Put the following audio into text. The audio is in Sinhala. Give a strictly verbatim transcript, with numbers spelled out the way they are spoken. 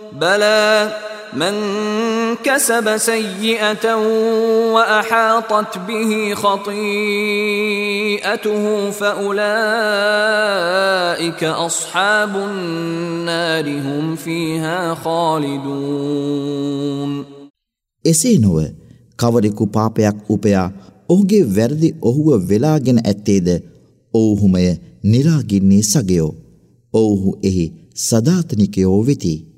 بلى من كسب سيئة وأحاطت به خطيئته فأولئك أصحاب النار هم فيها خالدون. එසේ නොව කවරෙකු පාපයක් උපයා ඔහුගේ වැරදි ඔහුව වෙලාගෙන ඇත්තේද ඔව්හුමය නිරාගින්නේ සගයෝ ඔව්හු එහි සදාතනිකයෝ වෙති.